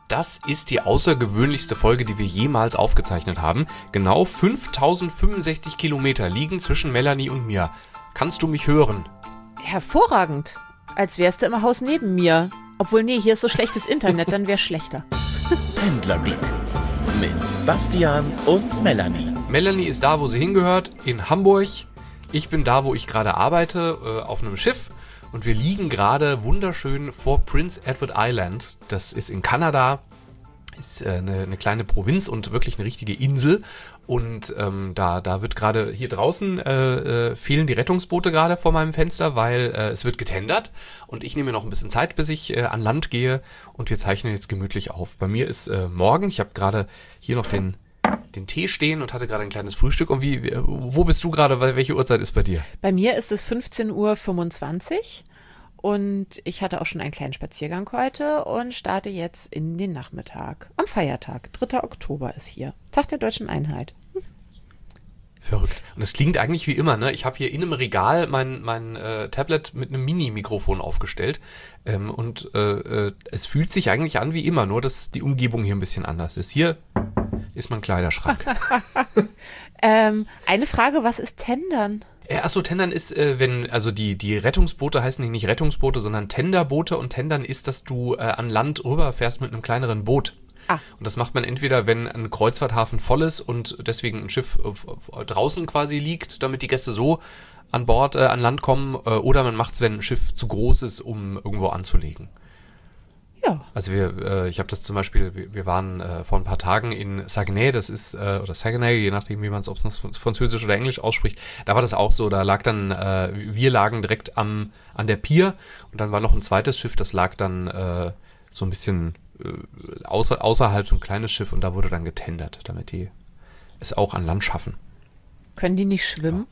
Das ist die außergewöhnlichste Folge, die wir jemals aufgezeichnet haben. Genau 5065 Kilometer liegen zwischen Melanie und mir. Kannst du mich hören? Hervorragend. Als wärst du im Haus neben mir. Obwohl, nee, hier ist so schlechtes Internet, dann wär's schlechter. Pendlerglück mit Bastian und Melanie. Melanie ist da, wo sie hingehört, in Hamburg. Ich bin da, wo ich gerade arbeite, auf einem Schiff. Und wir liegen gerade wunderschön vor Prince Edward Island. Das ist in Kanada. Ist eine kleine Provinz und wirklich eine richtige Insel. Und da wird gerade hier draußen fehlen die Rettungsboote gerade vor meinem Fenster, weil es wird getendert. Und ich nehme mir noch ein bisschen Zeit, bis ich an Land gehe. Und wir zeichnen jetzt gemütlich auf. Bei mir ist morgen. Ich habe gerade hier noch den Tee stehen und hatte gerade ein kleines Frühstück. Und wo bist du gerade? Welche Uhrzeit ist bei dir? Bei mir ist es 15:25 Uhr und ich hatte auch schon einen kleinen Spaziergang heute und starte jetzt in den Nachmittag. Am Feiertag, 3. Oktober ist hier. Tag der Deutschen Einheit. Verrückt. Und es klingt eigentlich wie immer, ne? Ich habe hier in einem Regal mein Tablet mit einem Mini-Mikrofon aufgestellt. Und es fühlt sich eigentlich an wie immer, nur dass die Umgebung hier ein bisschen anders ist. Hier ist mein Kleiderschrank. Eine Frage, was ist Tendern? Achso, Tendern ist, also die Rettungsboote heißen nicht Rettungsboote, sondern Tenderboote. Und Tendern ist, dass du an Land rüberfährst mit einem kleineren Boot. Ah. Und das macht man entweder, wenn ein Kreuzfahrthafen voll ist und deswegen ein Schiff draußen quasi liegt, damit die Gäste so an Bord, an Land kommen, oder man macht es, wenn ein Schiff zu groß ist, um irgendwo anzulegen. Ja. Also ich habe das zum Beispiel, wir waren vor ein paar Tagen in Saguenay, das ist, oder Saguenay, je nachdem, wie man es, ob es Französisch oder Englisch ausspricht, da war das auch so, da lag dann, wir lagen direkt an der Pier und dann war noch ein zweites Schiff, das lag dann so ein bisschen außerhalb, so ein kleines Schiff und da wurde dann getendert, damit die es auch an Land schaffen. Können die nicht schwimmen?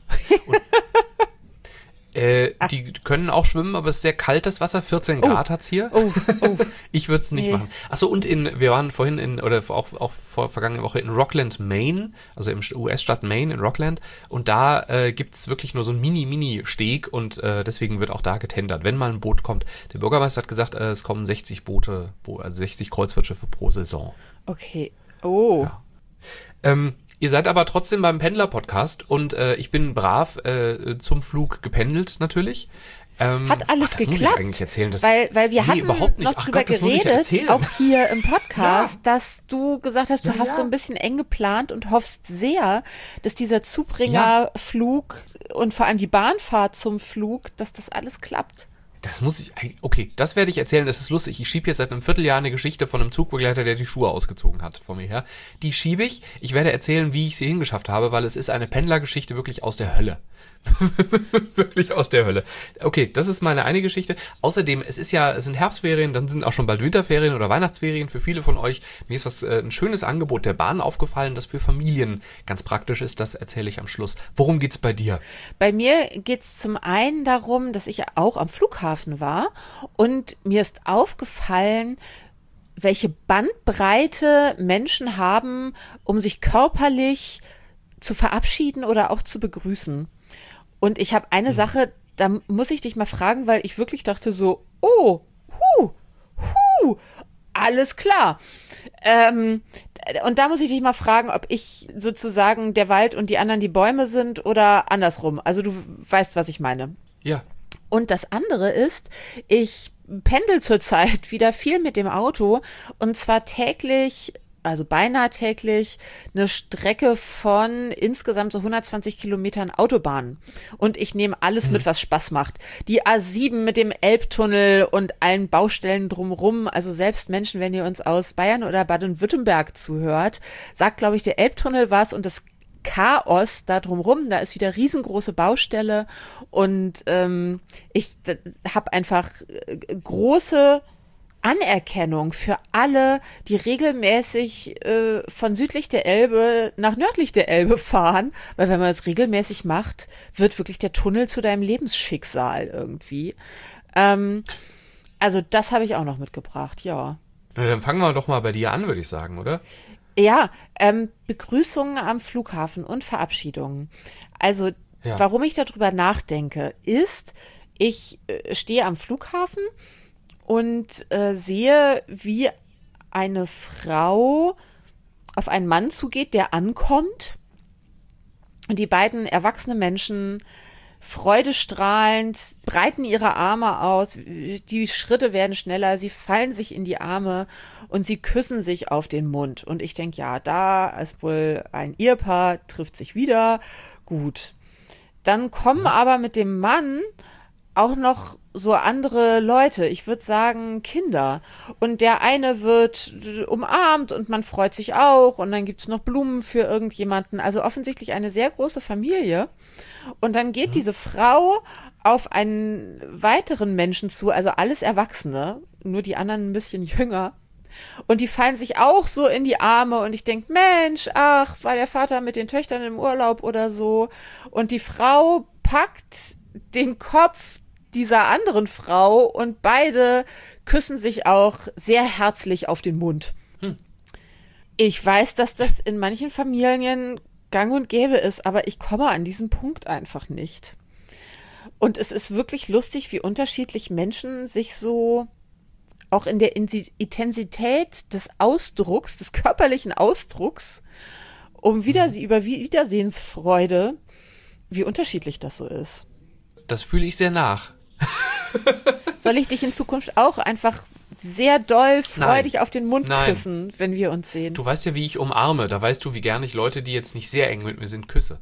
Ja. Die können auch schwimmen, aber es ist sehr kaltes Wasser, 14 Grad hat's hier. Oh. Ich würde es nicht machen. Achso, und wir waren vorhin auch vor vergangene Woche in Rockland, Maine, also im US-Staat Maine in Rockland. Und da gibt's wirklich nur so einen Mini-Steg und deswegen wird auch da getendert, wenn mal ein Boot kommt. Der Bürgermeister hat gesagt, es kommen 60 Boote, also 60 Kreuzfahrtschiffe pro Saison. Okay. Oh. Ja. Ihr seid aber trotzdem beim Pendler-Podcast und ich bin brav zum Flug gependelt natürlich. Hat alles das geklappt? Muss ich eigentlich erzählen, weil wir hatten überhaupt nicht. noch drüber geredet, auch hier im Podcast, dass du gesagt hast, du hast so ein bisschen eng geplant und hoffst sehr, dass dieser Zubringerflug und vor allem die Bahnfahrt zum Flug, dass das alles klappt. Okay, das werde ich erzählen, das ist lustig. Ich schiebe jetzt seit einem Vierteljahr eine Geschichte von einem Zugbegleiter, der die Schuhe ausgezogen hat vor mir her. Die schiebe ich. Ich werde erzählen, wie ich sie hingeschafft habe, weil es ist eine Pendlergeschichte wirklich aus der Hölle. Wirklich aus der Hölle. Okay, das ist meine eine Geschichte. Außerdem, es sind Herbstferien, dann sind auch schon bald Winterferien oder Weihnachtsferien für viele von euch. Mir ist ein schönes Angebot der Bahn aufgefallen, das für Familien ganz praktisch ist. Das erzähle ich am Schluss. Worum geht's bei dir? Bei mir geht's zum einen darum, dass ich auch am Flughafen war und mir ist aufgefallen, welche Bandbreite Menschen haben, um sich körperlich zu verabschieden oder auch zu begrüßen. Und ich habe eine Sache, da muss ich dich mal fragen, weil ich wirklich dachte so, alles klar. Und da muss ich dich mal fragen, ob ich sozusagen der Wald und die anderen die Bäume sind oder andersrum. Also du weißt, was ich meine. Ja. Und das andere ist, ich pendel zurzeit wieder viel mit dem Auto und zwar täglich, also beinahe täglich, eine Strecke von insgesamt so 120 Kilometern Autobahn. Und ich nehme alles mit, was Spaß macht. Die A7 mit dem Elbtunnel und allen Baustellen drumrum. Also selbst Menschen, wenn ihr uns aus Bayern oder Baden-Württemberg zuhört, sagt, glaube ich, der Elbtunnel was und das Chaos da drumrum, da ist wieder riesengroße Baustelle und ich habe einfach große Anerkennung für alle, die regelmäßig von südlich der Elbe nach nördlich der Elbe fahren, weil wenn man das regelmäßig macht, wird wirklich der Tunnel zu deinem Lebensschicksal irgendwie. Also das habe ich auch noch mitgebracht, ja. Na, dann fangen wir doch mal bei dir an, würde ich sagen, oder? Ja, Begrüßungen am Flughafen und Verabschiedungen. Also, warum ich darüber nachdenke, ist, ich stehe am Flughafen und sehe, wie eine Frau auf einen Mann zugeht, der ankommt. Und die beiden erwachsenen Menschen, freudestrahlend, breiten ihre Arme aus, die Schritte werden schneller, sie fallen sich in die Arme und sie küssen sich auf den Mund. Und ich denke, ja, da ist wohl ein Ehepaar, trifft sich wieder, gut. Dann kommen aber mit dem Mann auch noch so andere Leute, ich würde sagen Kinder. Und der eine wird umarmt und man freut sich auch und dann gibt's noch Blumen für irgendjemanden. Also offensichtlich eine sehr große Familie. Und dann geht diese Frau auf einen weiteren Menschen zu, also alles Erwachsene, nur die anderen ein bisschen jünger. Und die fallen sich auch so in die Arme und ich denke, Mensch, ach, war der Vater mit den Töchtern im Urlaub oder so. Und die Frau packt den Kopf dieser anderen Frau und beide küssen sich auch sehr herzlich auf den Mund. Ich weiß, dass das in manchen Familien gang und gäbe ist, aber ich komme an diesen Punkt einfach nicht. Und es ist wirklich lustig, wie unterschiedlich Menschen sich so auch in der Intensität des Ausdrucks, des körperlichen Ausdrucks, über Wiedersehensfreude, wie unterschiedlich das so ist. Das fühle ich sehr nach. Soll ich dich in Zukunft auch einfach sehr doll freudig auf den Mund küssen, wenn wir uns sehen? Du weißt ja, wie ich umarme. Da weißt du, wie gerne ich Leute, die jetzt nicht sehr eng mit mir sind, küsse.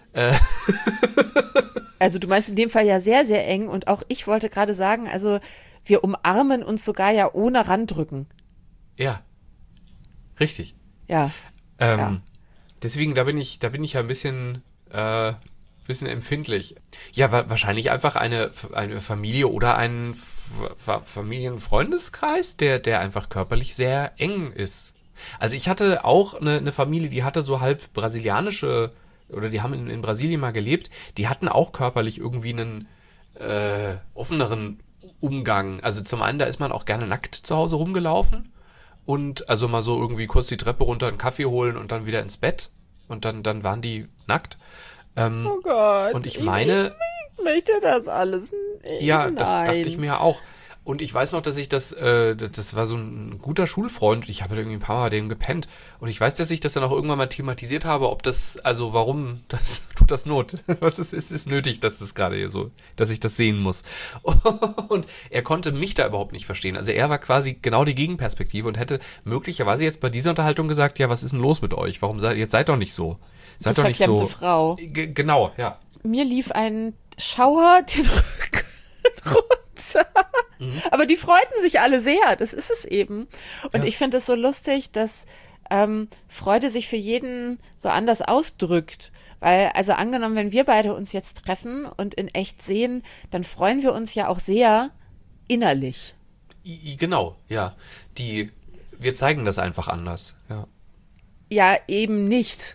Also du meinst in dem Fall ja sehr, sehr eng. Und auch ich wollte gerade sagen, also wir umarmen uns sogar ja ohne randrücken. Ja, richtig. Ja. Deswegen, da bin ich ja ein bisschen empfindlich. Ja, wahrscheinlich einfach eine Familie oder ein Familienfreundeskreis, der einfach körperlich sehr eng ist. Also ich hatte auch eine Familie, die hatte so halb brasilianische, oder die haben in Brasilien mal gelebt, die hatten auch körperlich irgendwie einen offeneren Umgang. Also zum einen, da ist man auch gerne nackt zu Hause rumgelaufen und also mal so irgendwie kurz die Treppe runter, einen Kaffee holen und dann wieder ins Bett und dann waren die nackt. Oh Gott. Und ich meine... Ich möchte das alles. Ja, das dachte ich mir ja auch. Und ich weiß noch, dass ich das war so ein guter Schulfreund, ich habe irgendwie ein paar Mal bei dem gepennt. Und ich weiß, dass ich das dann auch irgendwann mal thematisiert habe, ob das, also warum, tut das Not? Was ist nötig, dass das gerade hier so, dass ich das sehen muss? Und er konnte mich da überhaupt nicht verstehen. Also er war quasi genau die Gegenperspektive und hätte möglicherweise jetzt bei dieser Unterhaltung gesagt, ja, was ist denn los mit euch? Jetzt seid doch nicht so. Seid doch nicht so. Frau. Genau, ja. Mir lief ein Schauer den Rücken runter. Aber die freuten sich alle sehr, das ist es eben. Und ich finde es so lustig, dass Freude sich für jeden so anders ausdrückt. Weil, also angenommen, wenn wir beide uns jetzt treffen und in echt sehen, dann freuen wir uns ja auch sehr innerlich. Genau, ja. Wir zeigen das einfach anders, ja. Ja, eben nicht.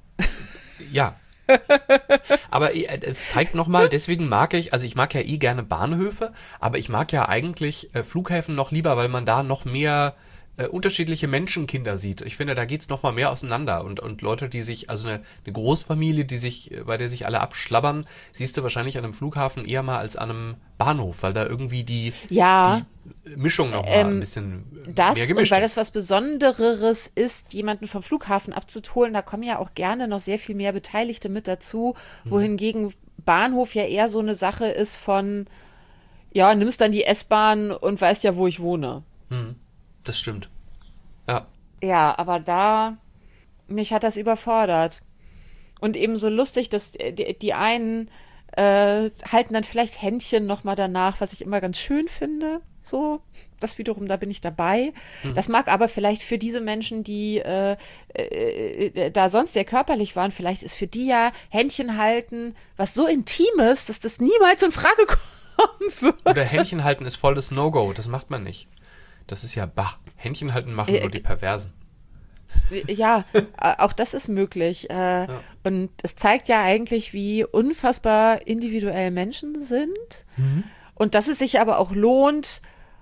Ja. Aber es zeigt nochmal, deswegen mag ich mag ja gerne Bahnhöfe, aber ich mag ja eigentlich Flughäfen noch lieber, weil man da noch mehr unterschiedliche Menschenkinder sieht. Ich finde, da geht's noch mal mehr auseinander und Leute, die sich, also eine Großfamilie, bei der sich alle abschlabbern, siehst du wahrscheinlich an einem Flughafen eher mal als an einem Bahnhof, weil da irgendwie die Mischung noch mal ein bisschen mehr gemischt und weil ist. das was Besondereres ist, jemanden vom Flughafen abzuholen, da kommen ja auch gerne noch sehr viel mehr Beteiligte mit dazu, wohingegen Bahnhof ja eher so eine Sache ist von, ja, nimmst dann die S-Bahn und weißt ja, wo ich wohne. Das stimmt. Ja. Ja, aber mich hat das überfordert. Und eben so lustig, dass die einen halten dann vielleicht Händchen nochmal danach, was ich immer ganz schön finde. So, das wiederum, da bin ich dabei. Das mag aber vielleicht für diese Menschen, die da sonst sehr körperlich waren, vielleicht ist für die ja Händchen halten was so Intimes, dass das niemals in Frage kommen würde. Oder Händchen halten ist voll das No-Go, das macht man nicht. Das ist ja Händchen halten machen nur die Perversen. Ja, auch das ist möglich. Und es zeigt ja eigentlich, wie unfassbar individuell Menschen sind. Und dass es sich aber auch lohnt,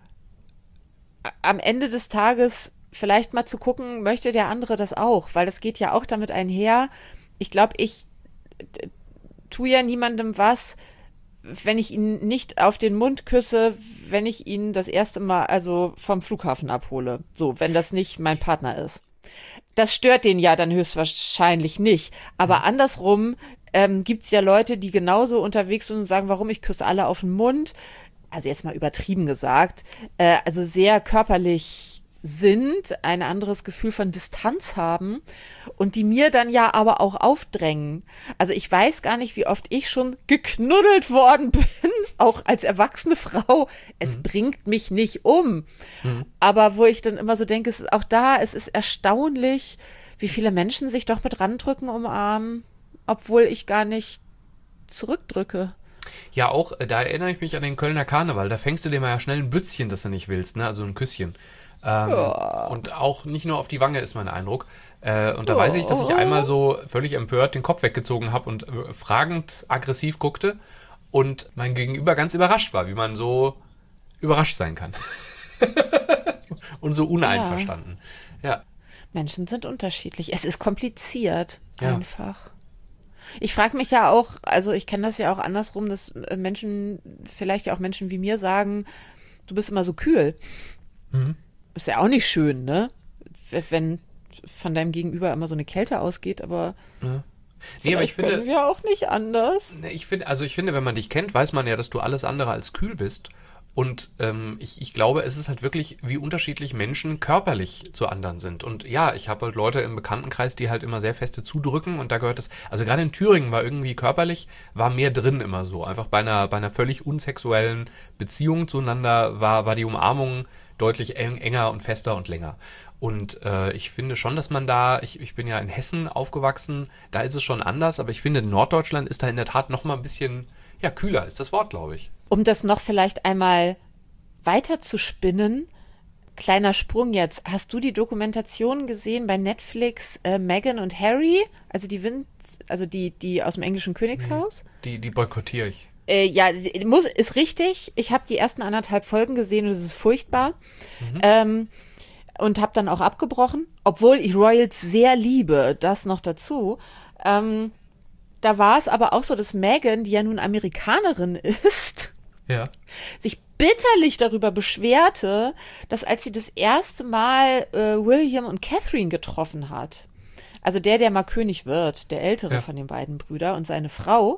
am Ende des Tages vielleicht mal zu gucken, möchte der andere das auch? Weil das geht ja auch damit einher. Ich glaube, ich tue ja niemandem was, wenn ich ihn nicht auf den Mund küsse, wenn ich ihn das erste Mal also vom Flughafen abhole. So, wenn das nicht mein Partner ist. Das stört den ja dann höchstwahrscheinlich nicht. Aber andersrum gibt's ja Leute, die genauso unterwegs sind und sagen, warum, ich küsse alle auf den Mund. Also jetzt mal übertrieben gesagt. Also sehr körperlich sind, ein anderes Gefühl von Distanz haben und die mir dann ja aber auch aufdrängen. Also ich weiß gar nicht, wie oft ich schon geknuddelt worden bin, auch als erwachsene Frau. Es bringt mich nicht um. Aber wo ich dann immer so denke, es ist auch da, es ist erstaunlich, wie viele Menschen sich doch mit randrücken, umarmen, obwohl ich gar nicht zurückdrücke. Ja, auch, da erinnere ich mich an den Kölner Karneval. Da fängst du dir mal ja schnell ein Bützchen, das du nicht willst, ne? Also ein Küsschen. Und auch nicht nur auf die Wange ist mein Eindruck. Und da weiß ich, dass ich einmal so völlig empört den Kopf weggezogen habe und fragend aggressiv guckte und mein Gegenüber ganz überrascht war, wie man so überrascht sein kann. Und so uneinverstanden. Ja. Menschen sind unterschiedlich. Es ist kompliziert, Ja. einfach. Ich frage mich ja auch, also ich kenne das ja auch andersrum, dass Menschen, vielleicht ja auch Menschen wie mir sagen, du bist immer so kühl. Ist ja auch nicht schön, ne? Wenn von deinem Gegenüber immer so eine Kälte ausgeht, aber Nee, aber ich finde, können wir auch nicht anders. ich finde, wenn man dich kennt, weiß man ja, dass du alles andere als kühl bist. Und ich glaube, es ist halt wirklich, wie unterschiedlich Menschen körperlich zu anderen sind. Und ja, ich habe halt Leute im Bekanntenkreis, die halt immer sehr feste zudrücken. Und da gehört das, also gerade in Thüringen war irgendwie körperlich, war mehr drin immer so. Einfach bei einer völlig unsexuellen Beziehung zueinander war die Umarmung deutlich enger und fester und länger. Und ich finde schon, dass man da, ich bin ja in Hessen aufgewachsen, da ist es schon anders. Aber ich finde, in Norddeutschland ist da in der Tat noch mal ein bisschen, ja, kühler ist das Wort, glaube ich. Um das noch vielleicht einmal weiter zu spinnen, kleiner Sprung jetzt. Hast du die Dokumentation gesehen bei Netflix, Meghan und Harry? Also die aus dem englischen Königshaus? Die boykottiere ich. Ja, ist richtig. Ich habe die ersten 1,5 Folgen gesehen und es ist furchtbar. Und habe dann auch abgebrochen, obwohl ich Royals sehr liebe, das noch dazu. Da war es aber auch so, dass Meghan, die ja nun Amerikanerin ist, Ja. sich bitterlich darüber beschwerte, dass als sie das erste Mal William und Catherine getroffen hat, also der mal König wird, der ältere von den beiden Brüdern und seine Frau,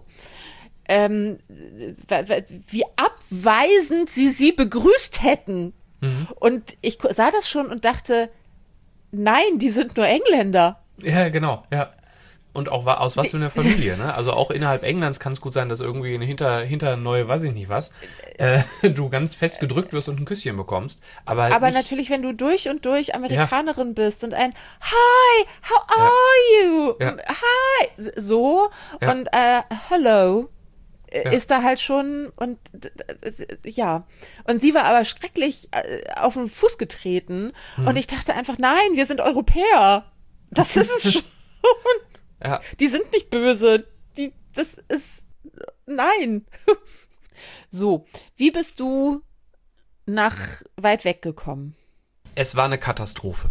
wie abweisend sie begrüßt hätten. Und ich sah das schon und dachte, nein, die sind nur Engländer. Ja, genau, ja. Und auch aus was für einer Familie, ne? Also auch innerhalb Englands kann es gut sein, dass irgendwie hinter neue, weiß ich nicht was, du ganz fest gedrückt wirst und ein Küsschen bekommst. Aber, halt Aber nicht, natürlich, wenn du durch und durch Amerikanerin bist und ein Hi, how are you? Ja. Hi, so Ja. und hello ist da halt schon und ja. Und sie war aber schrecklich auf den Fuß getreten und ich dachte einfach, nein, wir sind Europäer. Das ist es schon. ja. Die sind nicht böse. Das ist, nein. So, wie bist du nach weit weg gekommen? Es war eine Katastrophe.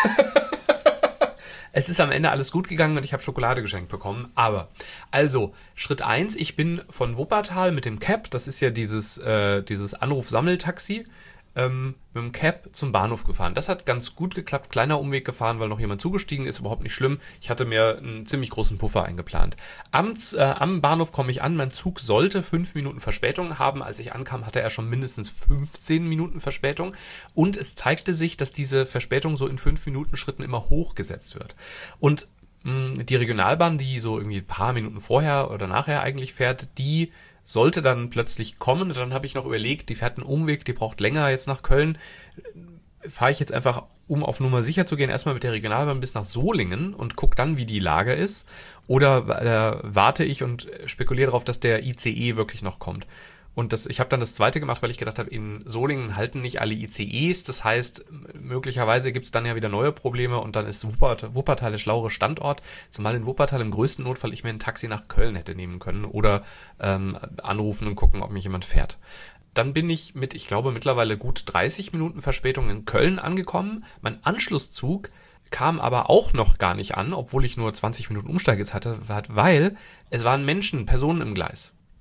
Es ist am Ende alles gut gegangen und ich habe Schokolade geschenkt bekommen. Aber, also, Schritt 1, ich bin von Wuppertal mit dem Cab, das ist ja dieses Anruf-Sammeltaxi, mit dem Cab zum Bahnhof gefahren. Das hat ganz gut geklappt. Kleiner Umweg gefahren, weil noch jemand zugestiegen ist. Überhaupt nicht schlimm. Ich hatte mir einen ziemlich großen Puffer eingeplant. Am Bahnhof komme ich an. Mein Zug sollte 5 Minuten Verspätung haben. Als ich ankam, hatte er schon mindestens 15 Minuten Verspätung. Und es zeigte sich, dass diese Verspätung so in 5-Minuten-Schritten immer hochgesetzt wird. Und die Regionalbahn, die so irgendwie ein paar Minuten vorher oder nachher eigentlich fährt, die sollte dann plötzlich kommen. Und dann habe ich noch überlegt, die fährt einen Umweg, die braucht länger jetzt nach Köln. Fahre ich jetzt einfach, um auf Nummer sicher zu gehen, erstmal mit der Regionalbahn bis nach Solingen und gucke dann, wie die Lage ist. Oder warte ich und spekuliere darauf, dass der ICE wirklich noch kommt. Und ich habe dann das zweite gemacht, weil ich gedacht habe, in Solingen halten nicht alle ICEs. Das heißt, möglicherweise gibt es dann ja wieder neue Probleme und dann ist Wuppertal der schlauere Standort. Zumal in Wuppertal im größten Notfall ich mir ein Taxi nach Köln hätte nehmen können oder anrufen und gucken, ob mich jemand fährt. Dann bin ich mit, ich glaube, mittlerweile gut 30 Minuten Verspätung in Köln angekommen. Mein Anschlusszug kam aber auch noch gar nicht an, obwohl ich nur 20 Minuten Umsteigezeit hatte, weil es waren Personen im Gleis.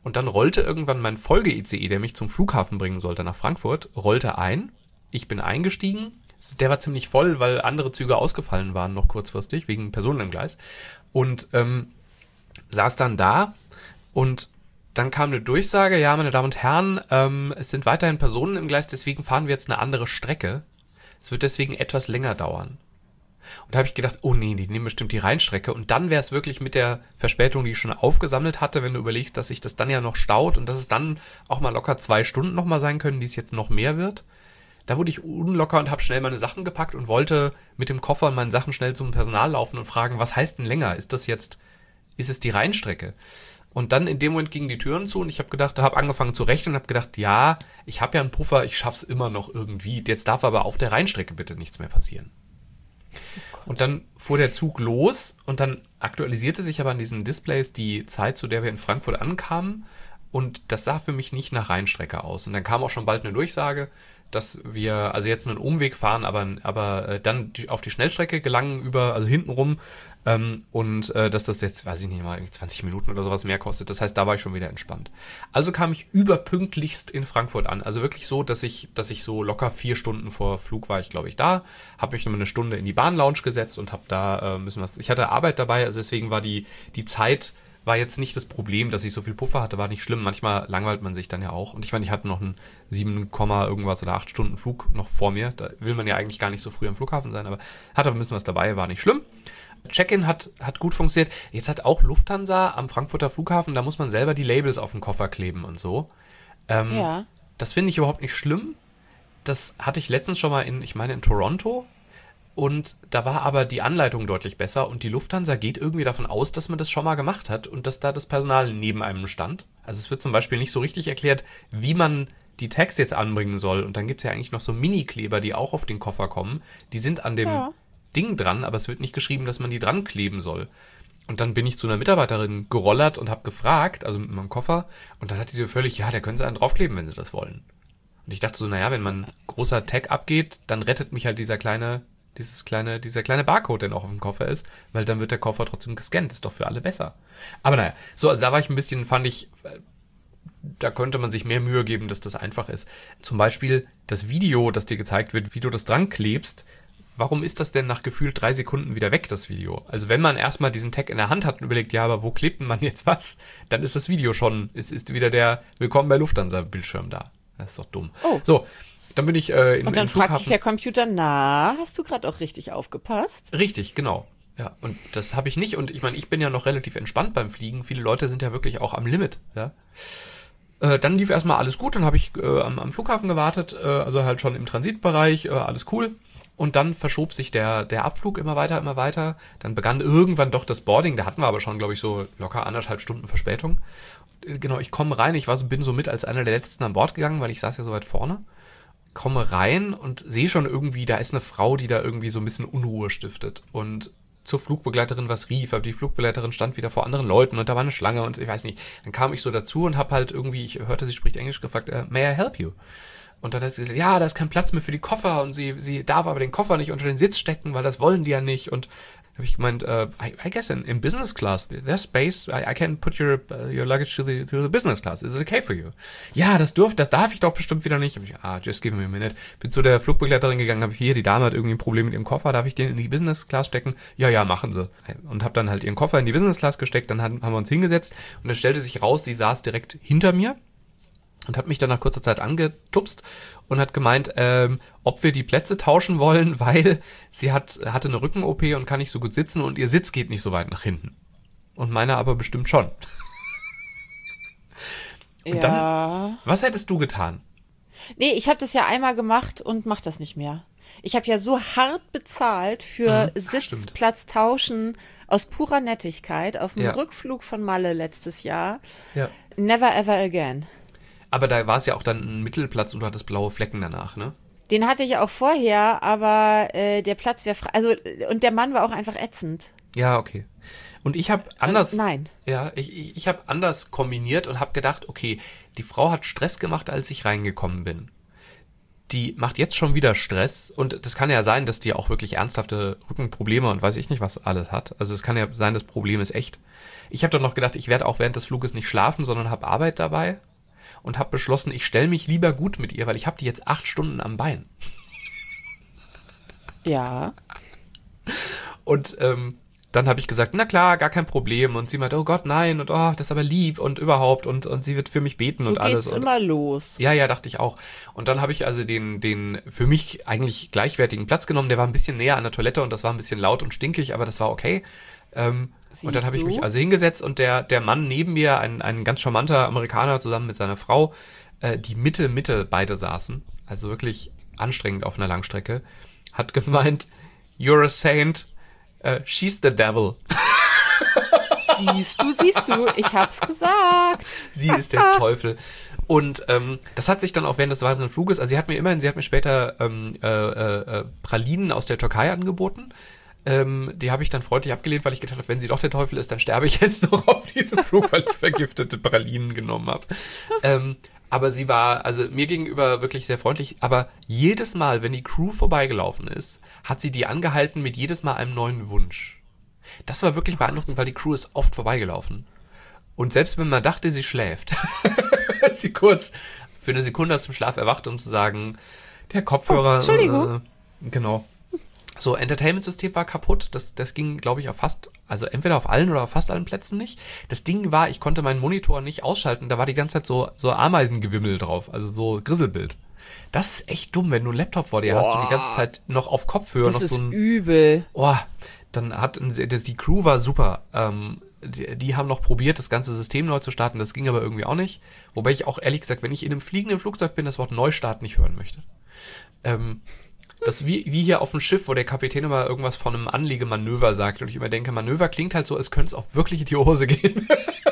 Und dann rollte irgendwann mein Folge-ICE, der mich zum Flughafen bringen sollte nach Frankfurt, rollte ein. Ich bin eingestiegen. Der war ziemlich voll, weil andere Züge ausgefallen waren noch kurzfristig, wegen Personen im Gleis. Und saß dann da und dann kam eine Durchsage, ja, meine Damen und Herren, es sind weiterhin Personen im Gleis, deswegen fahren wir jetzt eine andere Strecke. Es wird deswegen etwas länger dauern. Und da habe ich gedacht, oh nee, die nehmen bestimmt die Rheinstrecke. Und dann wäre es wirklich mit der Verspätung, die ich schon aufgesammelt hatte, wenn du überlegst, dass sich das dann ja noch staut und dass es dann auch mal locker 2 Stunden nochmal sein können, die es jetzt noch mehr wird. Da wurde ich unlocker und habe schnell meine Sachen gepackt und wollte mit dem Koffer und meinen Sachen schnell zum Personal laufen und fragen, was heißt denn länger? Ist es die Rheinstrecke? Und dann in dem Moment gingen die Türen zu und ich habe angefangen zu rechnen und habe gedacht, ja, ich habe ja einen Puffer, ich schaff's immer noch irgendwie. Jetzt darf aber auf der Rheinstrecke bitte nichts mehr passieren. Und dann fuhr der Zug los und dann aktualisierte sich aber an diesen Displays die Zeit, zu der wir in Frankfurt ankamen. Und das sah für mich nicht nach Rheinstrecke aus. Und dann kam auch schon bald eine Durchsage, dass wir also jetzt einen Umweg fahren, aber dann auf die Schnellstrecke gelangen also hintenrum. Dass das jetzt, weiß ich nicht mal, 20 Minuten oder sowas mehr kostet. Das heißt, da war ich schon wieder entspannt. Also kam ich überpünktlichst in Frankfurt an. Also wirklich so, dass ich so locker 4 Stunden vor Flug war ich, glaube ich, da. Habe mich nochmal eine Stunde in die Bahnlounge gesetzt und habe da ich hatte Arbeit dabei, also deswegen war die Zeit war jetzt nicht das Problem, dass ich so viel Puffer hatte, war nicht schlimm. Manchmal langweilt man sich dann ja auch. Und ich meine, ich hatte noch einen 7, irgendwas oder 8 Stunden Flug noch vor mir. Da will man ja eigentlich gar nicht so früh am Flughafen sein, aber hatte ein bisschen was dabei, war nicht schlimm. Check-in hat gut funktioniert. Jetzt hat auch Lufthansa am Frankfurter Flughafen, da muss man selber die Labels auf den Koffer kleben und so. Ja. Das finde ich überhaupt nicht schlimm. Das hatte ich letztens schon mal in Toronto. Und da war aber die Anleitung deutlich besser und die Lufthansa geht irgendwie davon aus, dass man das schon mal gemacht hat und dass da das Personal neben einem stand. Also es wird zum Beispiel nicht so richtig erklärt, wie man die Tags jetzt anbringen soll. Und dann gibt es ja eigentlich noch so Mini-Kleber, die auch auf den Koffer kommen. Die sind an dem Ding dran, aber es wird nicht geschrieben, dass man die dran kleben soll. Und dann bin ich zu einer Mitarbeiterin gerollert und habe gefragt, also mit meinem Koffer, und dann hat die so völlig, ja, da können sie einen draufkleben, wenn sie das wollen. Und ich dachte so, naja, wenn man großer Tag abgeht, dann rettet mich halt dieser kleine Barcode, der noch auf dem Koffer ist, weil dann wird der Koffer trotzdem gescannt. Ist doch für alle besser. Aber naja, so, also da war ich ein bisschen, fand ich, da könnte man sich mehr Mühe geben, dass das einfach ist. Zum Beispiel das Video, das dir gezeigt wird, wie du das dran klebst. Warum ist das denn nach gefühlt 3 Sekunden wieder weg, das Video? Also wenn man erstmal diesen Tag in der Hand hat und überlegt, ja, aber wo klebt man jetzt was? Dann ist das Video schon, ist wieder der Willkommen bei Lufthansa-Bildschirm da. Das ist doch dumm. Oh. So, dann bin ich und dann fragt dich der Computer, hast du gerade auch richtig aufgepasst? Richtig, genau. Ja, und das habe ich nicht. Und ich meine, ich bin ja noch relativ entspannt beim Fliegen. Viele Leute sind ja wirklich auch am Limit. Ja. Dann lief erstmal alles gut. Dann habe ich am Flughafen gewartet, also halt schon im Transitbereich, alles cool. Und dann verschob sich der Abflug immer weiter. Dann begann irgendwann doch das Boarding. Da hatten wir aber schon, glaube ich, so locker 1,5 Stunden Verspätung. Genau, ich komme rein. Bin so mit als einer der Letzten an Bord gegangen, weil ich saß ja so weit vorne. Komme rein und sehe schon irgendwie, da ist eine Frau, die da irgendwie so ein bisschen Unruhe stiftet. Und zur Flugbegleiterin was rief, aber die Flugbegleiterin stand wieder vor anderen Leuten und da war eine Schlange und ich weiß nicht. Dann kam ich so dazu und habe halt irgendwie, ich hörte, sie spricht Englisch, gefragt, may I help you? Und dann hat sie gesagt, ja, da ist kein Platz mehr für die Koffer und sie darf aber den Koffer nicht unter den Sitz stecken, weil das wollen die ja nicht. Und habe ich gemeint, I guess in business class, there's space, I can put your luggage to the business class. Is it okay for you? Ja, das darf ich doch bestimmt wieder nicht. Just give me a minute. Bin zu der Flugbegleiterin gegangen, habe hier, die Dame hat irgendwie ein Problem mit ihrem Koffer, darf ich den in die Business Class stecken? Ja, machen sie. Und habe dann halt ihren Koffer in die Business Class gesteckt, dann haben wir uns hingesetzt und es stellte sich raus, sie saß direkt hinter mir und hat mich dann nach kurzer Zeit angetupst und hat gemeint, ob wir die Plätze tauschen wollen, weil sie hatte eine Rücken-OP und kann nicht so gut sitzen und ihr Sitz geht nicht so weit nach hinten. Und meiner aber bestimmt schon. Und dann, was hättest du getan? Nee, ich habe das ja einmal gemacht und mach das nicht mehr. Ich habe ja so hart bezahlt für Sitzplatz tauschen aus purer Nettigkeit auf dem Rückflug von Malle letztes Jahr. Ja. Never ever again. Aber da war es ja auch dann ein Mittelplatz und du hattest blaue Flecken danach, ne? Den hatte ich auch vorher, aber der Platz wäre frei. Also, und der Mann war auch einfach ätzend. Ja, okay. Und ich habe anders. Nein. Ja, ich habe anders kombiniert und habe gedacht, okay, die Frau hat Stress gemacht, als ich reingekommen bin. die macht jetzt schon wieder Stress und das kann ja sein, dass die auch wirklich ernsthafte Rückenprobleme und weiß ich nicht, was alles hat. Also es kann ja sein, das Problem ist echt. Ich habe dann noch gedacht, ich werde auch während des Fluges nicht schlafen, sondern habe Arbeit dabei und habe beschlossen, ich stelle mich lieber gut mit ihr, weil ich habe die jetzt 8 Stunden am Bein. Ja. Und dann habe ich gesagt, na klar, gar kein Problem. Und sie meinte, oh Gott, nein, und oh, das ist aber lieb und überhaupt. Und sie wird für mich beten So und alles. geht's Und immer los. ja, dachte ich auch. Und dann habe ich also den für mich eigentlich gleichwertigen Platz genommen. Der war ein bisschen näher an der Toilette und das war ein bisschen laut und stinkig, aber das war okay. Und dann habe ich mich also hingesetzt und der Mann neben mir, ein ganz charmanter Amerikaner zusammen mit seiner Frau, die Mitte beide saßen, also wirklich anstrengend auf einer Langstrecke, hat gemeint, you're a saint, she's the devil. Siehst du, ich hab's gesagt. Sie ist der Teufel. Und das hat sich dann auch während des weiteren Fluges, also sie hat mir später Pralinen aus der Türkei angeboten. Die habe ich dann freundlich abgelehnt, weil ich gedacht habe, wenn sie doch der Teufel ist, dann sterbe ich jetzt noch auf diesem Flug, weil ich vergiftete Pralinen genommen habe. Aber sie war, also mir gegenüber wirklich sehr freundlich, aber jedes Mal, wenn die Crew vorbeigelaufen ist, hat sie die angehalten mit jedes Mal einem neuen Wunsch. Das war wirklich beeindruckend, weil die Crew ist oft vorbeigelaufen. Und selbst wenn man dachte, sie schläft, sie kurz für eine Sekunde aus dem Schlaf erwacht, um zu sagen, der Kopfhörer... Entschuldigung. Genau. So, Entertainment-System war kaputt. Das ging, glaube ich, also entweder auf allen oder auf fast allen Plätzen nicht. Das Ding war, ich konnte meinen Monitor nicht ausschalten. Da war die ganze Zeit so Ameisengewimmel drauf, also so Grisselbild. Das ist echt dumm, wenn du einen Laptop vor dir hast und die ganze Zeit noch auf Kopfhörer Das noch so ist ein... übel. Oh, dann die Crew war super. Die haben noch probiert, das ganze System neu zu starten. Das ging aber irgendwie auch nicht. Wobei ich auch ehrlich gesagt, wenn ich in einem fliegenden Flugzeug bin, das Wort Neustart nicht hören möchte. Das wie hier auf dem Schiff, wo der Kapitän immer irgendwas von einem Anlegemanöver sagt und ich immer denke, Manöver klingt halt so, als könnte es auch wirklich in die Hose gehen.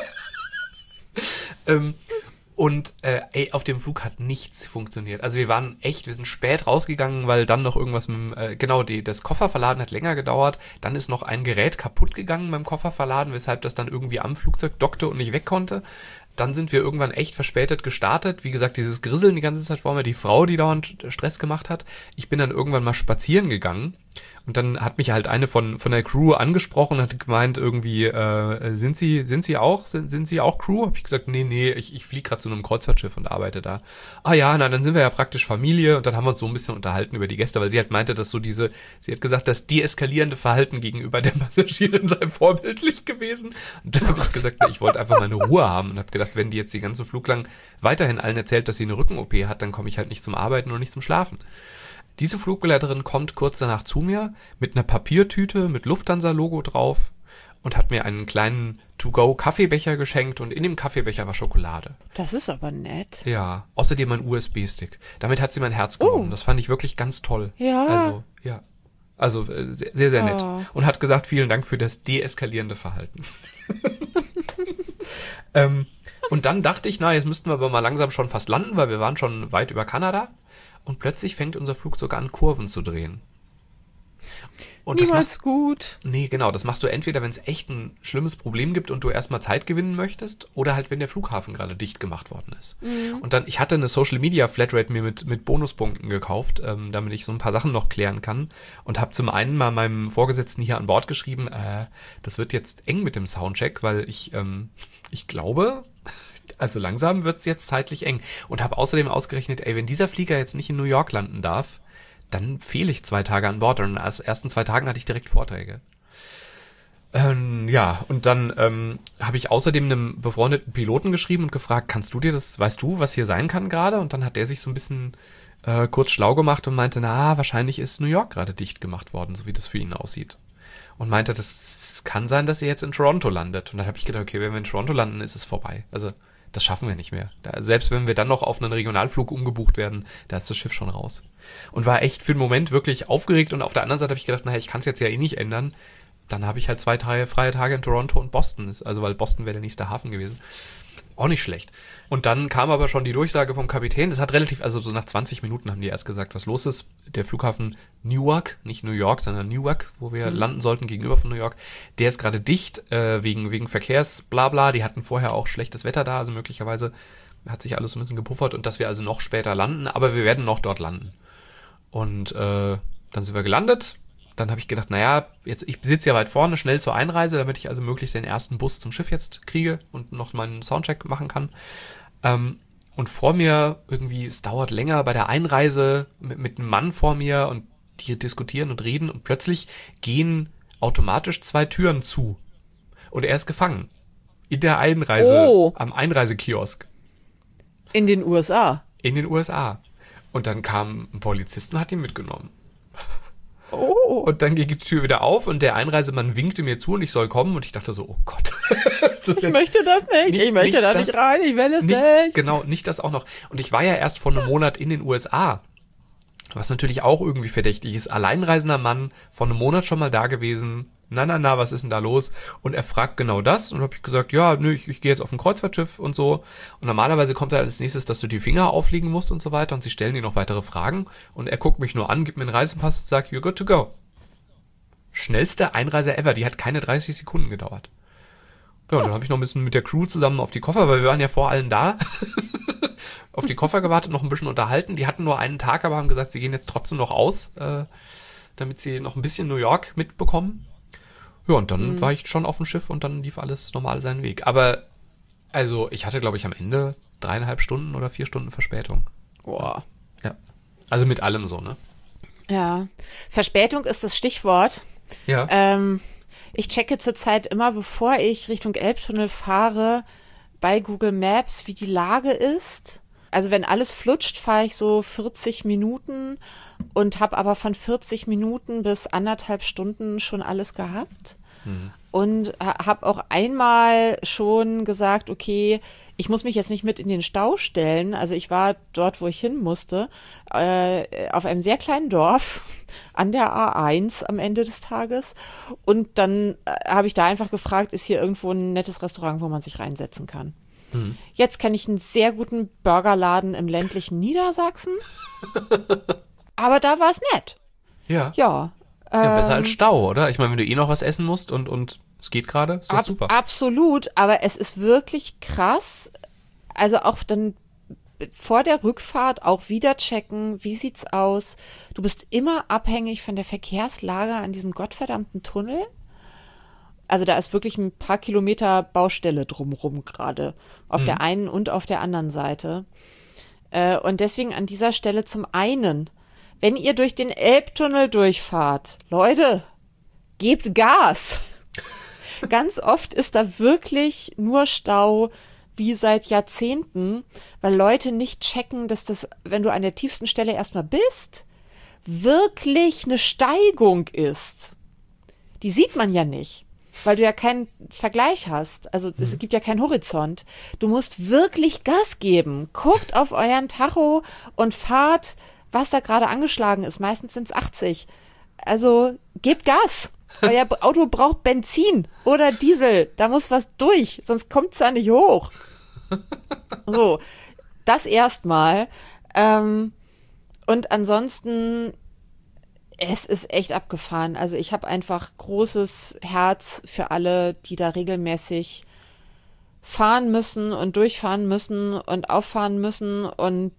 Auf dem Flug hat nichts funktioniert. Also wir sind spät rausgegangen, weil dann noch irgendwas das Kofferverladen hat länger gedauert. Dann ist noch ein Gerät kaputt gegangen beim Kofferverladen, weshalb das dann irgendwie am Flugzeug dockte und nicht weg konnte. Dann sind wir irgendwann echt verspätet gestartet. Wie gesagt, dieses Grisseln die ganze Zeit vor mir, die Frau, die dauernd Stress gemacht hat. Ich bin dann irgendwann mal spazieren gegangen. Und dann hat mich halt eine von der Crew angesprochen und hat gemeint irgendwie, sind Sie auch Crew? Hab ich gesagt, nee, ich fliege gerade zu einem Kreuzfahrtschiff und arbeite da. Ah ja, dann sind wir ja praktisch Familie und dann haben wir uns so ein bisschen unterhalten über die Gäste, weil sie halt meinte, dass sie hat gesagt, das deeskalierende Verhalten gegenüber der Passagierin sei vorbildlich gewesen. Und dann habe ich gesagt, ich wollte einfach meine Ruhe haben und habe gedacht, wenn die jetzt die ganze Flug lang weiterhin allen erzählt, dass sie eine Rücken-OP hat, dann komme ich halt nicht zum Arbeiten und nicht zum Schlafen. Diese Flugbegleiterin kommt kurz danach zu mir mit einer Papiertüte mit Lufthansa-Logo drauf und hat mir einen kleinen To-Go-Kaffeebecher geschenkt und in dem Kaffeebecher war Schokolade. Das ist aber nett. Ja, außerdem ein USB-Stick. Damit hat sie mein Herz gewonnen. Das fand ich wirklich ganz toll. Ja. Also sehr, sehr nett. Und hat gesagt, vielen Dank für das deeskalierende Verhalten. Und dann dachte ich, jetzt müssten wir aber mal langsam schon fast landen, weil wir waren schon weit über Kanada. Und plötzlich fängt unser Flugzeug an, Kurven zu drehen. Und Niemals gut. Nee, genau. Das machst du entweder, wenn es echt ein schlimmes Problem gibt und du erstmal Zeit gewinnen möchtest, oder halt, wenn der Flughafen gerade dicht gemacht worden ist. Mhm. Und dann, ich hatte eine Social Media Flatrate mir mit Bonuspunkten gekauft, damit ich so ein paar Sachen noch klären kann. Und habe zum einen mal meinem Vorgesetzten hier an Bord geschrieben, das wird jetzt eng mit dem Soundcheck, weil ich glaube... Also langsam wird's jetzt zeitlich eng. Und habe außerdem ausgerechnet, wenn dieser Flieger jetzt nicht in New York landen darf, dann fehle ich 2 Tage an Bord. Und in den ersten 2 Tagen hatte ich direkt Vorträge. Und dann habe ich außerdem einem befreundeten Piloten geschrieben und gefragt, weißt du, was hier sein kann gerade? Und dann hat der sich so ein bisschen kurz schlau gemacht und meinte, wahrscheinlich ist New York gerade dicht gemacht worden, so wie das für ihn aussieht. Und meinte, das kann sein, dass ihr jetzt in Toronto landet. Und dann habe ich gedacht, okay, wenn wir in Toronto landen, ist es vorbei. Also das schaffen wir nicht mehr. Selbst wenn wir dann noch auf einen Regionalflug umgebucht werden, da ist das Schiff schon raus. Und war echt für den Moment wirklich aufgeregt. Und auf der anderen Seite habe ich gedacht, ich kann es jetzt ja nicht ändern. Dann habe ich halt 2, 3 freie Tage in Toronto und Boston. Also weil Boston wäre der nächste Hafen gewesen. Auch nicht schlecht. Und dann kam aber schon die Durchsage vom Kapitän. Das hat also so nach 20 Minuten haben die erst gesagt, was los ist. Der Flughafen Newark, nicht New York, sondern Newark, wo wir landen sollten, gegenüber von New York, der ist gerade dicht, wegen Verkehrs, bla bla. Die hatten vorher auch schlechtes Wetter da, also möglicherweise hat sich alles so ein bisschen gepuffert und dass wir also noch später landen, aber wir werden noch dort landen. Und dann sind wir gelandet. Dann habe ich gedacht, naja, jetzt, ich sitze ja weit vorne, schnell zur Einreise, damit ich also möglichst den ersten Bus zum Schiff jetzt kriege und noch meinen Soundcheck machen kann. Und vor mir irgendwie, es dauert länger bei der Einreise mit einem Mann vor mir und die diskutieren und reden und plötzlich gehen automatisch 2 Türen zu. Und er ist gefangen. In der Einreise, am Einreisekiosk. In den USA. In den USA. Und dann kam ein Polizist und hat ihn mitgenommen. Oh. Und dann ging die Tür wieder auf und der Einreisemann winkte mir zu und ich soll kommen. Und ich dachte so, oh Gott. Ich möchte das nicht. Ich möchte da nicht rein. Ich will es nicht. Genau, nicht das auch noch. Und ich war ja erst vor einem Monat in den USA. Was natürlich auch irgendwie verdächtig ist. Alleinreisender Mann, vor einem Monat schon mal da gewesen. Na, was ist denn da los? Und er fragt genau das. Und habe ich gesagt, ja, nö, ich gehe jetzt auf ein Kreuzfahrtschiff und so. Und normalerweise kommt da als nächstes, dass du die Finger auflegen musst und so weiter. Und sie stellen dir noch weitere Fragen. Und er guckt mich nur an, gibt mir einen Reisepass und sagt, you're good to go. Schnellste Einreise ever. Die hat keine 30 Sekunden gedauert. Ja, und dann habe ich noch ein bisschen mit der Crew zusammen auf die Koffer, weil wir waren ja vor allem da. Auf die Koffer gewartet, noch ein bisschen unterhalten. Die hatten nur einen Tag, aber haben gesagt, sie gehen jetzt trotzdem noch aus, damit sie noch ein bisschen New York mitbekommen. Ja, und dann war ich schon auf dem Schiff und dann lief alles normal seinen Weg. Aber, also, ich hatte, glaube ich, am Ende 3,5 Stunden oder 4 Stunden Verspätung. Boah. Ja. Also mit allem so, ne? Ja. Verspätung ist das Stichwort. Ja. Ich checke zurzeit immer, bevor ich Richtung Elbtunnel fahre, bei Google Maps, wie die Lage ist. Also wenn alles flutscht, fahre ich so 40 Minuten und habe aber von 40 Minuten bis 1,5 Stunden schon alles gehabt. Und habe auch einmal schon gesagt, okay, ich muss mich jetzt nicht mit in den Stau stellen. Also ich war dort, wo ich hin musste, auf einem sehr kleinen Dorf an der A1 am Ende des Tages. Und dann habe ich da einfach gefragt, ist hier irgendwo ein nettes Restaurant, wo man sich reinsetzen kann. Jetzt kenne ich einen sehr guten Burgerladen im ländlichen Niedersachsen. Aber da war es nett. Ja. Ja. Ja, besser als Stau, oder? Ich meine, wenn du eh noch was essen musst und es geht gerade, ist das super. Absolut, aber es ist wirklich krass. Also auch dann vor der Rückfahrt auch wieder checken, wie sieht's aus? Du bist immer abhängig von der Verkehrslage an diesem gottverdammten Tunnel. Also da ist wirklich ein paar Kilometer Baustelle drumherum gerade, auf der einen und auf der anderen Seite. Und deswegen an dieser Stelle zum einen, wenn ihr durch den Elbtunnel durchfahrt, Leute, gebt Gas. Ganz oft ist da wirklich nur Stau, wie seit Jahrzehnten, weil Leute nicht checken, dass das, wenn du an der tiefsten Stelle erstmal bist, wirklich eine Steigung ist. Die sieht man ja nicht. Weil du ja keinen Vergleich hast. Also es gibt ja keinen Horizont. Du musst wirklich Gas geben. Guckt auf euren Tacho und fahrt, was da gerade angeschlagen ist. Meistens sind es 80. Also gebt Gas. Euer Auto braucht Benzin oder Diesel. Da muss was durch, sonst kommt es ja nicht hoch. So, das erstmal. Und ansonsten, es ist echt abgefahren. Also ich habe einfach großes Herz für alle, die da regelmäßig fahren müssen und durchfahren müssen und auffahren müssen und,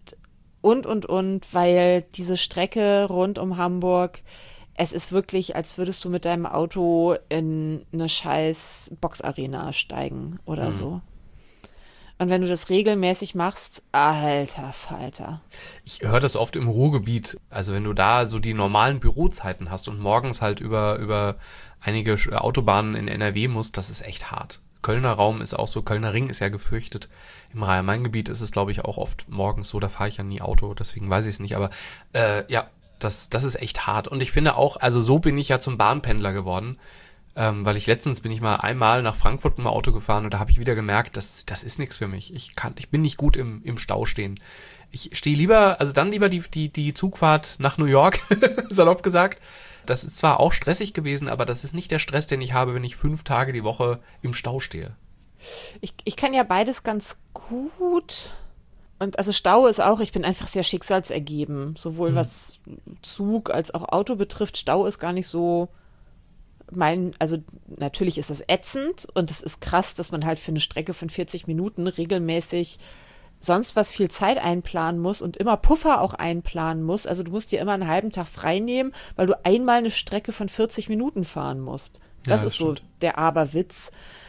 weil diese Strecke rund um Hamburg, es ist wirklich, als würdest du mit deinem Auto in eine scheiß Boxarena steigen oder so. Und wenn du das regelmäßig machst, alter Falter. Ich höre das oft im Ruhrgebiet. Also wenn du da so die normalen Bürozeiten hast und morgens halt über einige Autobahnen in NRW musst, das ist echt hart. Kölner Raum ist auch so, Kölner Ring ist ja gefürchtet. Im Rhein-Main-Gebiet ist es, glaube ich, auch oft morgens so, da fahre ich ja nie Auto, deswegen weiß ich es nicht. Aber ja, das ist echt hart. Und ich finde auch, also so bin ich ja zum Bahnpendler geworden. Weil letztens bin ich mal einmal nach Frankfurt mit dem Auto gefahren und da habe ich wieder gemerkt, das ist nichts für mich. Ich bin nicht gut im Stau stehen. Ich stehe lieber, also dann lieber die Zugfahrt nach New York, salopp gesagt. Das ist zwar auch stressig gewesen, aber das ist nicht der Stress, den ich habe, wenn ich 5 Tage die Woche im Stau stehe. Ich kann ja beides ganz gut. Und also Stau ist auch, ich bin einfach sehr schicksalsergeben. Sowohl was Zug als auch Auto betrifft. Stau ist gar nicht so also natürlich ist das ätzend und es ist krass, dass man halt für eine Strecke von 40 Minuten regelmäßig sonst was viel Zeit einplanen musst und immer Puffer auch einplanen musst. Also du musst dir immer einen halben Tag frei nehmen, weil du einmal eine Strecke von 40 Minuten fahren musst. Das ist so der Aberwitz.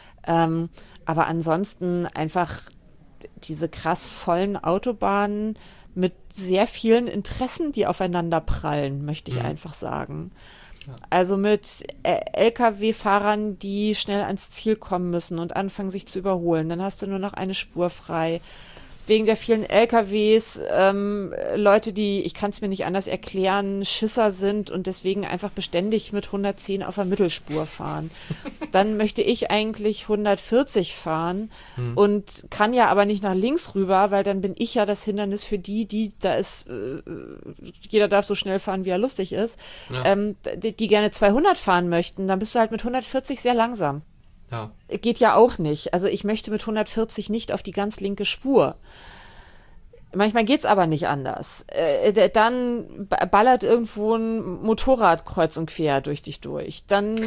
Aber ansonsten einfach diese krass vollen Autobahnen mit sehr vielen Interessen, die aufeinander prallen, möchte ich einfach sagen. Ja. Also mit LKW-Fahrern, die schnell ans Ziel kommen müssen und anfangen, sich zu überholen. Dann hast du nur noch eine Spur frei. Wegen der vielen LKWs, Leute, die, ich kann es mir nicht anders erklären, Schisser sind und deswegen einfach beständig mit 110 auf der Mittelspur fahren. Dann möchte ich eigentlich 140 fahren und kann ja aber nicht nach links rüber, weil dann bin ich ja das Hindernis für die da ist, jeder darf so schnell fahren, wie er lustig ist, die gerne 200 fahren möchten, dann bist du halt mit 140 sehr langsam. Ja. Geht ja auch nicht. Also ich möchte mit 140 nicht auf die ganz linke Spur. Manchmal geht's aber nicht anders. Dann ballert irgendwo ein Motorrad kreuz und quer durch dich durch. Dann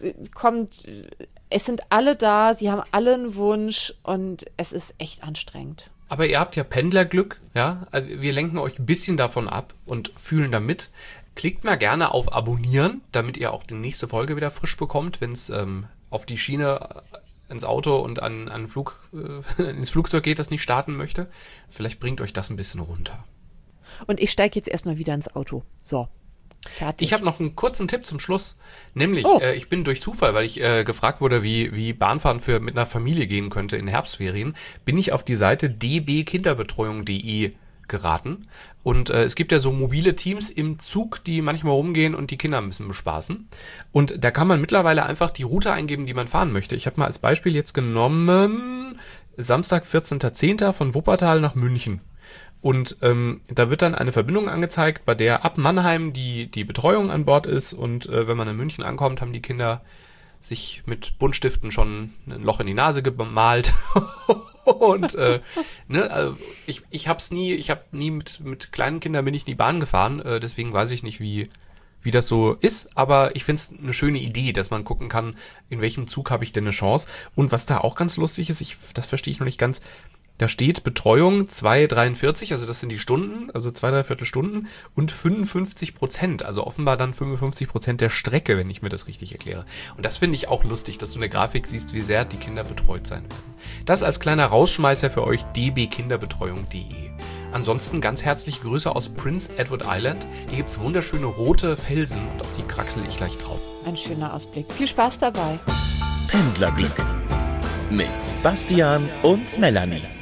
es sind alle da, sie haben alle einen Wunsch und es ist echt anstrengend. Aber ihr habt ja Pendlerglück, ja? Also wir lenken euch ein bisschen davon ab und fühlen damit. Klickt mal gerne auf Abonnieren, damit ihr auch die nächste Folge wieder frisch bekommt, wenn es auf die Schiene, ins Auto und ins Flugzeug geht, das nicht starten möchte. Vielleicht bringt euch das ein bisschen runter. Und ich steige jetzt erstmal wieder ins Auto. So, fertig. Ich habe noch einen kurzen Tipp zum Schluss. Nämlich, ich bin durch Zufall, weil ich gefragt wurde, wie Bahnfahren mit einer Familie gehen könnte in Herbstferien, bin ich auf die Seite dbkinderbetreuung.de geraten. Und es gibt ja so mobile Teams im Zug, die manchmal rumgehen und die Kinder ein bisschen bespaßen. Und da kann man mittlerweile einfach die Route eingeben, die man fahren möchte. Ich habe mal als Beispiel jetzt genommen, Samstag, 14.10. von Wuppertal nach München. Und da wird dann eine Verbindung angezeigt, bei der ab Mannheim die Betreuung an Bord ist. Und wenn man in München ankommt, haben die Kinder sich mit Buntstiften schon ein Loch in die Nase gemalt. Und also ich habe nie mit kleinen Kindern bin ich nie Bahn gefahren, deswegen weiß ich nicht, wie das so ist, aber ich finde es eine schöne Idee, dass man gucken kann, in welchem Zug habe ich denn eine Chance. Und was da auch ganz lustig ist, das verstehe ich noch nicht ganz, da steht Betreuung 2,43, also das sind die Stunden, also 2,75 Stunden und 55%, also offenbar dann 55% der Strecke, wenn ich mir das richtig erkläre. Und das finde ich auch lustig, dass du eine Grafik siehst, wie sehr die Kinder betreut sein werden. Das als kleiner Rausschmeißer für euch, dbkinderbetreuung.de. Ansonsten ganz herzliche Grüße aus Prince Edward Island. Hier gibt es wunderschöne rote Felsen und auf die kraxel ich gleich drauf. Ein schöner Ausblick. Viel Spaß dabei. Pendlerglück mit Bastian und Melanie.